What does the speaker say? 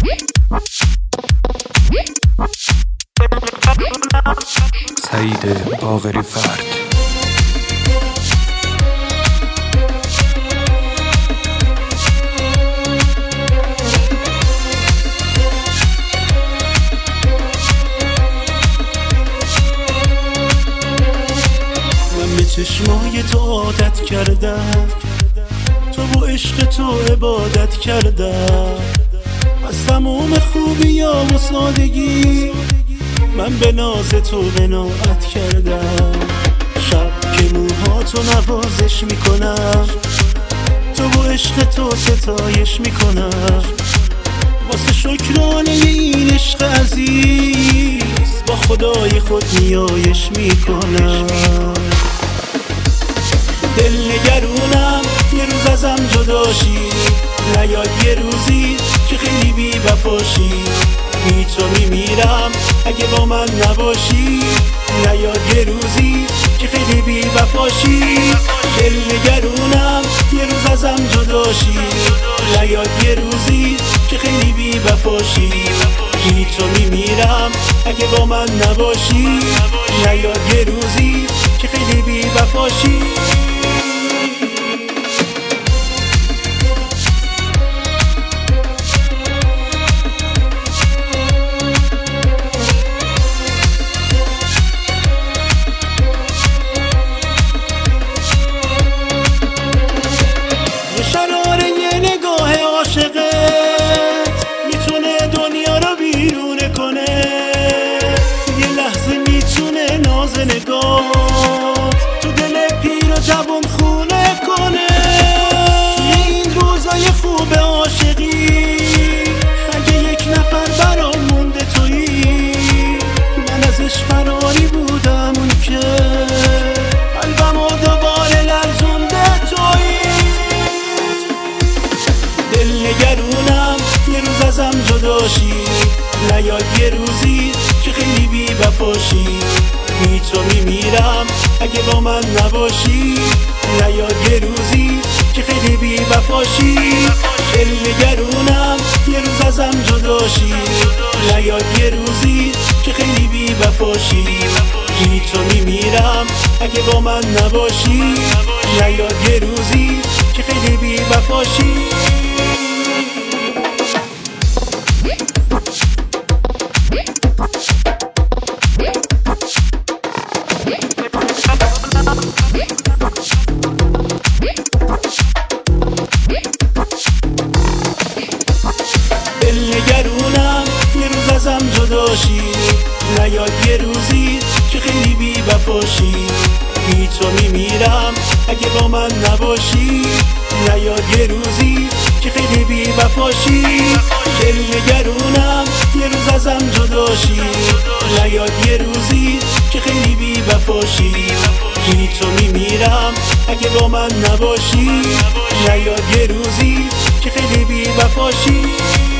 سعید باقری فرد. من به چشمای تو عادت کردم، تو با عشق تو عبادت کردم، از تمام خوبی ها و سادگی من به ناز تو قناعت کردم. شب که موهاتو نوازش میکنم، تو با عشق تو ستایش میکنم، واسه شکرانه این عشق عزیز با خدای خود نیایش میکنم. دل نگرونم یه روز ازم جداشی، نیاد یه روزی که خیلی بی وفاشی، بی تو میمیرم اگه با من نباشی، نیاد یه روزی که خیلی بی وفاشی. دل نگرونم یه روز ازم جداشی، نیاد یه روزی که خیلی بی وفاشی، بی تو میمیرم اگه با من نباشی، نیاد یه روزی که خیلی بی وفاشی. عاشقت میتونه دنیا رو بیرونه کنه، یه لحظه میتونه ناز نگات تو دل پیر و جوان خونه کنه. توی این روزای خوب عاشقی اگه یک نفر برام مونده تویی، من ازش فراری بودم، اون که قلبمو دوباره لرزونده تویی. دل نگرونم یه روز ازم جداشی، نیاد یه روزی که خیلی بی وفاشی، بی تو میمیرم اگه با من نباشی، نیاد یه روزی که خیلی بی وفاشی. دل نگرونم یه روز ازم جداشی، نیاد یه روزی که خیلی بی وفاشی، بی تو میمیرم اگه با من نباشی، نیاد یه روزی که خیلی بی وفاشی. دل نگرونم یه روز ازم جداشی، نیاد یه روزی که خیلی بی وفاشی، بی تو میمیرم اگه با من نباشی، نیاد یه روزی که خیلی بی وفاشی. دل نگرونم یه روز ازم جداشی، نیاد یه روزی که خیلی بی وفاشی، بی تو میمیرم اگه با من نباشی، نیاد یه روزی که خیلی بی وفاشی.